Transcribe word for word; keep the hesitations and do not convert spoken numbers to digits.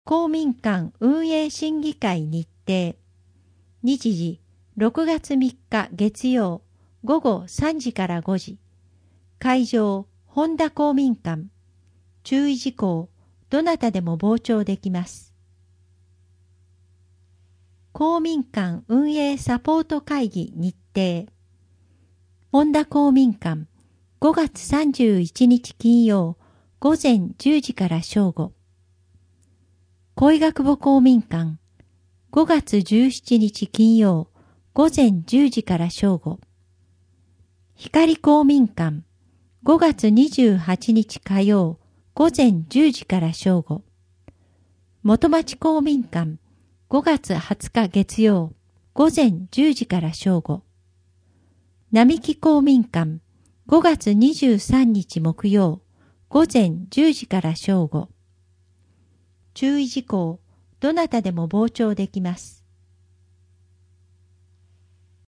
公民館運営審議会日程。日時、ろくがつみっか月曜、午後さんじからごじ。会場、本田公民館。注意事項、どなたでも傍聴できます。公民館運営サポート会議日程。本田公民館、ごがつさんじゅういちにち金曜、午前じゅうじから正午。恋学母公民館、ごがつじゅうしちにち金曜、午前じゅうじから正午。光公民館、ごがつにじゅうはちにち火曜、午前じゅうじから正午。元町公民館、ごがつはつか月曜、午前じゅうじから正午。並木公民館、ごがつにじゅうさんにち木曜、午前じゅうじから正午。注意事項、どなたでも傍聴できます。